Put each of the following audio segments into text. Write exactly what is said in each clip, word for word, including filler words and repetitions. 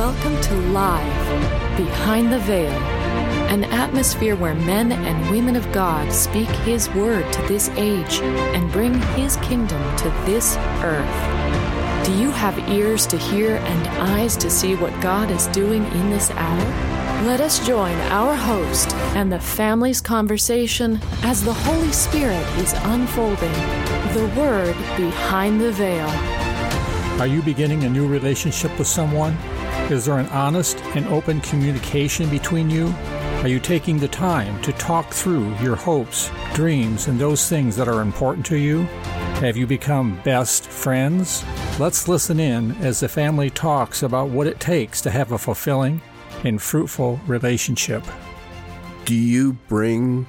Welcome to Live, Behind the Veil, an atmosphere where men and women of God speak His word to this age and bring His kingdom to this earth. Do you have ears to hear and eyes to see what God is doing in this hour? Let us join our host and the family's conversation as the Holy Spirit is unfolding the Word behind the veil. Are you beginning a new relationship with someone? Is there an honest and open communication between you? Are you taking the time to talk through your hopes, dreams, and those things that are important to you? Have you become best friends? Let's listen in as the family talks about what it takes to have a fulfilling and fruitful relationship. Do you bring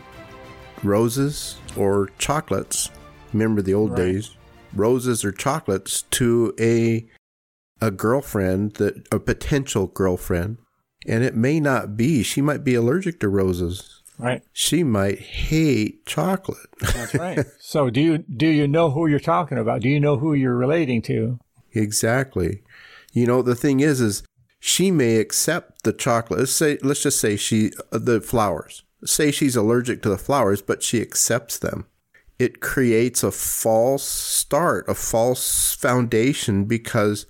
roses or chocolates? Remember the old right. days? Roses or chocolates to a a girlfriend, that a potential girlfriend, and it may not be. She might be allergic to roses. Right. She might hate chocolate. That's right. So do you do you know who you're talking about? Do you know who you're relating to? Exactly. You know, the thing is, is she may accept the chocolate. Let's say, let's just say she the flowers. Say she's allergic to the flowers, but she accepts them. It creates a false start, a false foundation, because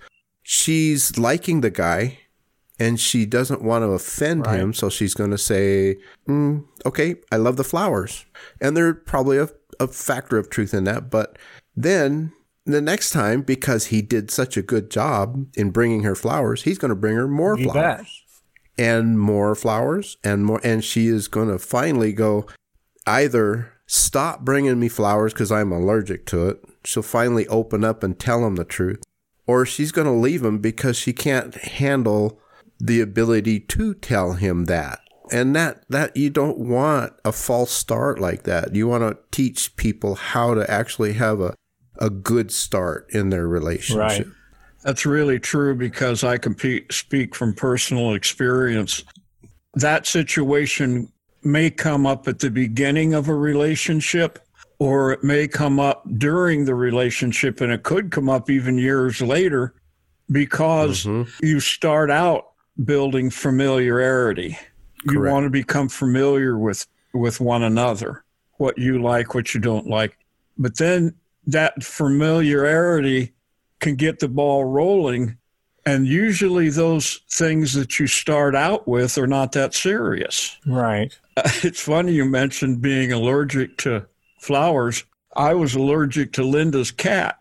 she's liking the guy and she doesn't want to offend right. him. So she's going to say, mm, okay, I love the flowers. And there's probably a, a factor of truth in that. But then the next time, because he did such a good job in bringing her flowers, he's going to bring her more you flowers bet. and more flowers and more. And she is going to finally go, either stop bringing me flowers because I'm allergic to it. She'll finally open up and tell him the truth. Or she's going to leave him because she can't handle the ability to tell him that. And that, that you don't want a false start like that. You want to teach people how to actually have a, a good start in their relationship. Right. That's really true, because I can pe- speak from personal experience. That situation may come up at the beginning of a relationship, or it may come up during the relationship, and it could come up even years later, because mm-hmm. you start out building familiarity. Correct. You want to become familiar with, with one another, what you like, what you don't like. But then that familiarity can get the ball rolling, and usually those things that you start out with are not that serious. Right. Uh, it's funny you mentioned being allergic to flowers. I was allergic to Linda's cat.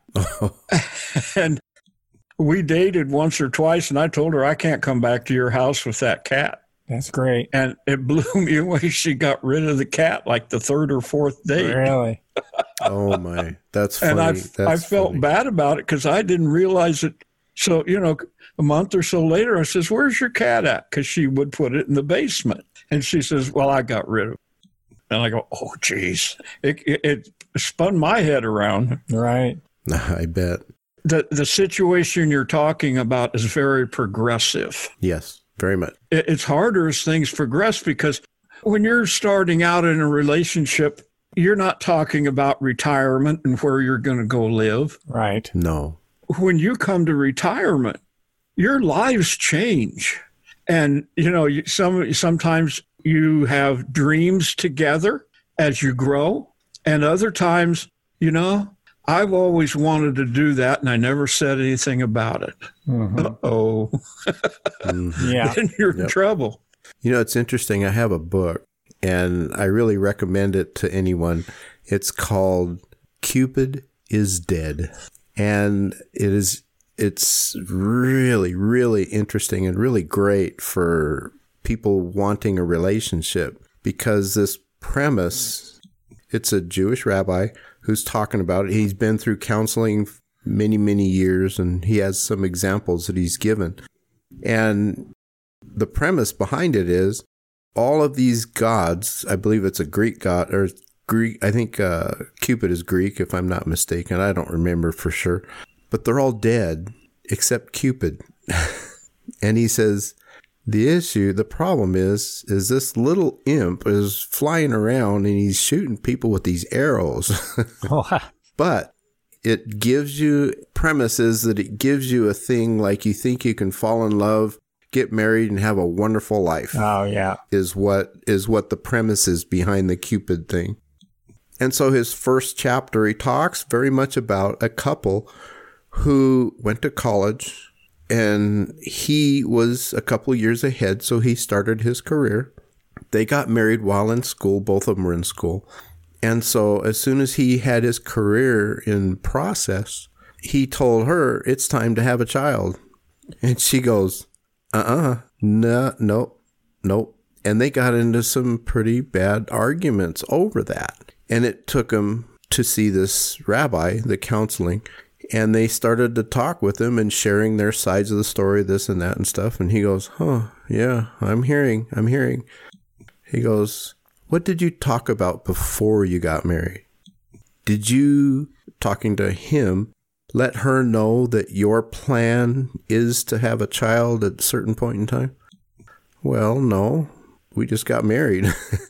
And we dated once or twice, and I told her I can't come back to your house with that cat. That's great. And it blew me away. She got rid of the cat like the third or fourth date. Really? Oh, my. That's funny. And I, That's I felt funny. bad about it because I didn't realize it. So, you know, a month or so later, I says, where's your cat at? Because she would put it in the basement. And she says, well, I got rid of it. And I go, oh, geez. It, it, it spun my head around. Right. I bet. The, the situation you're talking about is very progressive. Yes, very much. It, it's harder as things progress, because when you're starting out in a relationship, you're not talking about retirement and where you're going to go live. Right. No. When you come to retirement, your lives change. And, you know, some sometimes you have dreams together as you grow. And other times, you know, I've always wanted to do that, and I never said anything about it. Mm-hmm. Uh-oh. mm-hmm. Yeah. Then you're Yep. in trouble. You know, it's interesting. I have a book, and I really recommend it to anyone. It's called Cupid is Dead. And it is, it's really, really interesting and really great for people wanting a relationship, because this premise, it's a Jewish rabbi who's talking about it. He's been through counseling many, many years, and he has some examples that he's given. And the premise behind it is all of these gods, I believe it's a Greek god, or Greek, I think uh, Cupid is Greek, if I'm not mistaken. I don't remember for sure. But they're all dead except Cupid. And he says, the issue, the problem is, is this little imp is flying around and he's shooting people with these arrows. But it gives you premises that it gives you a thing like you think you can fall in love, get married and have a wonderful life. Oh, yeah. Is what is what the premise is behind the Cupid thing. And so his first chapter, he talks very much about a couple who went to college, and he was a couple years ahead, so he started his career. They got married while in school. Both of them were in school. And so as soon as he had his career in process, he told her, it's time to have a child. And she goes, uh-uh, no, no, nope. And they got into some pretty bad arguments over that. And it took him to see this rabbi, the counseling, and they started to talk with him and sharing their sides of the story, this and that and stuff. And he goes, huh, yeah, I'm hearing, I'm hearing. He goes, what did you talk about before you got married? Did you, talking to him, let her know that your plan is to have a child at a certain point in time? Well, no, we just got married.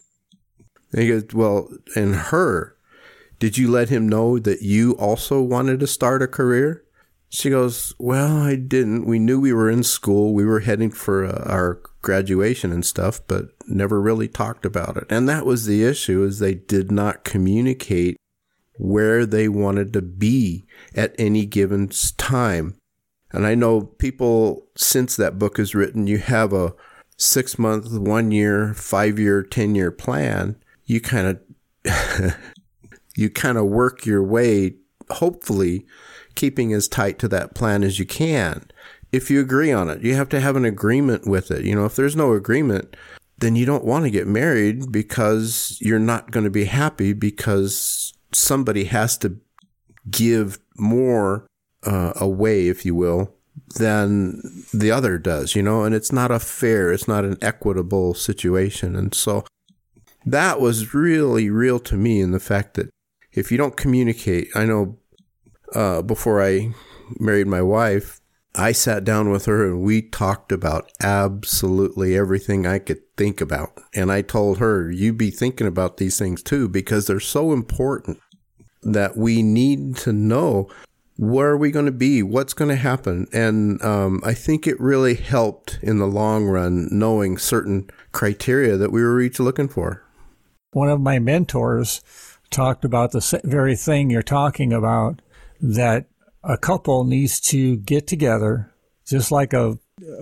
And he goes, well, and her, did you let him know that you also wanted to start a career? She goes, well, I didn't. We knew we were in school. We were heading for uh, our graduation and stuff, but never really talked about it. And that was the issue, is they did not communicate where they wanted to be at any given time. And I know people, since that book is written, you have a six month, one year, five year, ten year plan. You kind of, you kind of work your way, hopefully keeping as tight to that plan as you can. If you agree on it, you have to have an agreement with it. You know, if there's no agreement, then you don't want to get married, because you're not going to be happy, because somebody has to give more uh, away, if you will, than the other does, you know, and it's not a fair, it's not an equitable situation. And so that was really real to me, in the fact that if you don't communicate, I know uh, before I married my wife, I sat down with her and we talked about absolutely everything I could think about. And I told her, you be thinking about these things too, because they're so important that we need to know, where are we going to be? What's going to happen? And um, I think it really helped in the long run, knowing certain criteria that we were each looking for. One of my mentors talked about the very thing you're talking about, that a couple needs to get together, just like a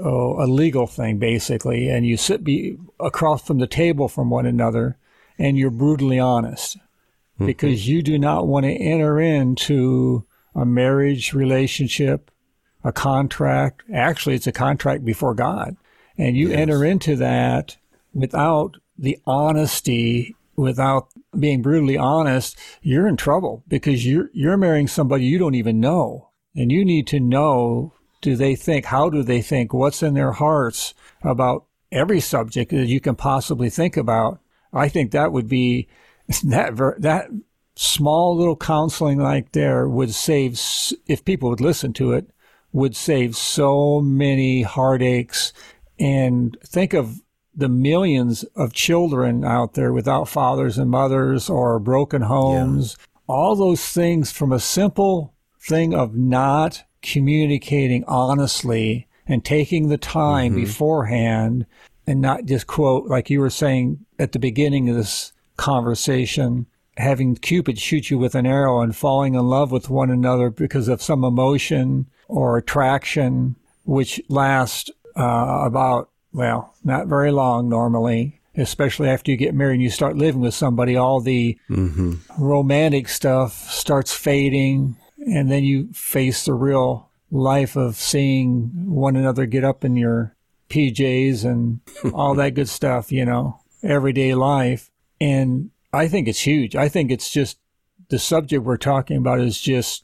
a legal thing, basically, and you sit be across from the table from one another, and you're brutally honest, mm-hmm. because you do not want to enter into a marriage relationship, a contract. Actually, it's a contract before God, and you yes. enter into that without the honesty, without being brutally honest. You're in trouble, because you're you're marrying somebody you don't even know, and you need to know, do they think, how do they think, what's in their hearts about every subject that you can possibly think about. I think that would be that that small little counseling like there would save, if people would listen to it, would save so many heartaches. And think of the millions of children out there without fathers and mothers, or broken homes, yeah. all those things from a simple thing of not communicating honestly and taking the time mm-hmm. beforehand, and not just quote, like you were saying at the beginning of this conversation, having Cupid shoot you with an arrow and falling in love with one another because of some emotion or attraction, which lasts uh, about, well, not very long normally, especially after you get married and you start living with somebody. All the mm-hmm. romantic stuff starts fading, and then you face the real life of seeing one another get up in your P Js and all that good stuff, you know, everyday life. And I think it's huge. I think it's just, the subject we're talking about is just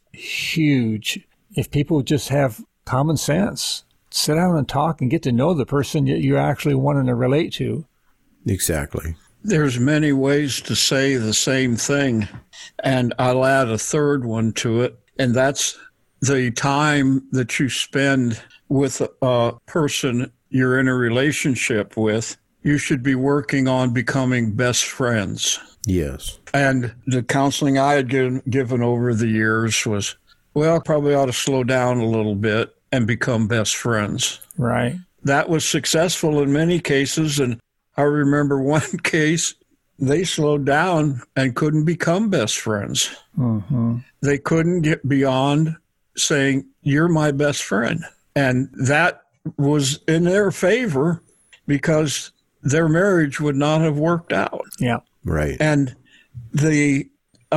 huge. If people just have common sense, sit down and talk and get to know the person that you're actually wanting to relate to. Exactly. There's many ways to say the same thing, and I'll add a third one to it, and that's the time that you spend with a person you're in a relationship with. You should be working on becoming best friends. Yes. And the counseling I had given, given over the years was, well, probably ought to slow down a little bit and become best friends. Right. that was successful in many cases. And I remember one case, they slowed down and couldn't become best friends. Mm-hmm. They couldn't get beyond saying, "You're my best friend." And that was in their favor because their marriage would not have worked out. Yeah. Right. And the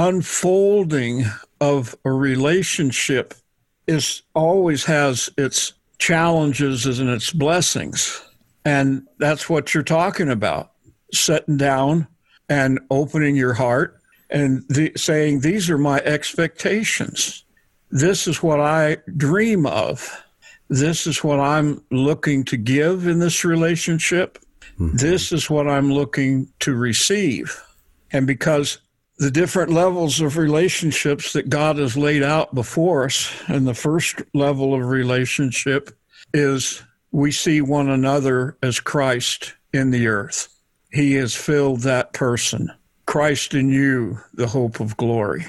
unfolding of a relationship is always has its challenges and its blessings. And that's what you're talking about, sitting down and opening your heart and the, saying, these are my expectations. This is what I dream of. This is what I'm looking to give in this relationship. Mm-hmm. This is what I'm looking to receive. And because the different levels of relationships that God has laid out before us, and the first level of relationship is we see one another as Christ in the earth. He has filled that person. Christ in you, the hope of glory.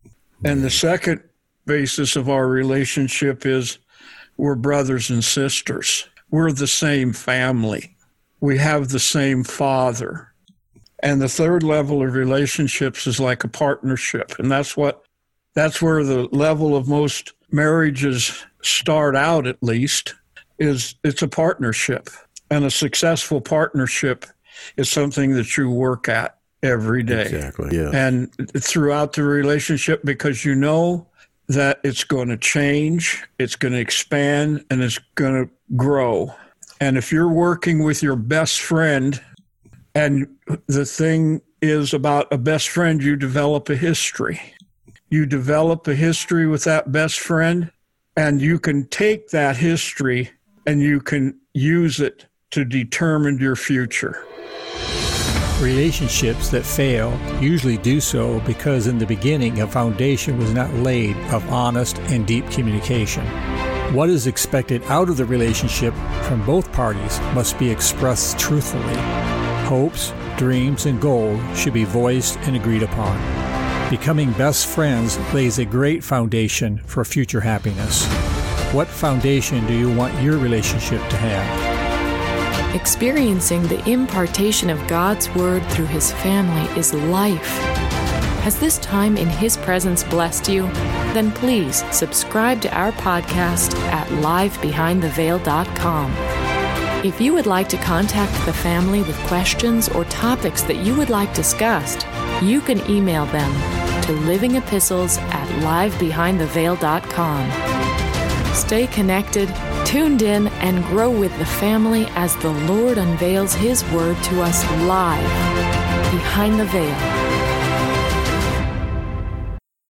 And the second basis of our relationship is we're brothers and sisters. We're the same family. We have the same Father. And the third level of relationships is like a partnership. And that's what, that's where the level of most marriages start out, at least, is it's a partnership. And a successful partnership is something that you work at every day. Exactly, yeah. And throughout the relationship, because you know that it's going to change, it's going to expand, and it's going to grow. And if you're working with your best friend, and the thing is about a best friend, you develop a history. You develop a history with that best friend, and you can take that history and you can use it to determine your future. Relationships that fail usually do so because in the beginning a foundation was not laid of honest and deep communication. What is expected out of the relationship from both parties must be expressed truthfully. Hopes, dreams, and goals should be voiced and agreed upon. Becoming best friends lays a great foundation for future happiness. What foundation do you want your relationship to have? Experiencing the impartation of God's Word through His family is life. Has this time in His presence blessed you? Then please subscribe to our podcast at live behind the veil dot com. If you would like to contact the family with questions or topics that you would like discussed, you can email them to living epistles at live behind the veil dot com. Stay connected, tuned in, and grow with the family as the Lord unveils His Word to us live behind the veil.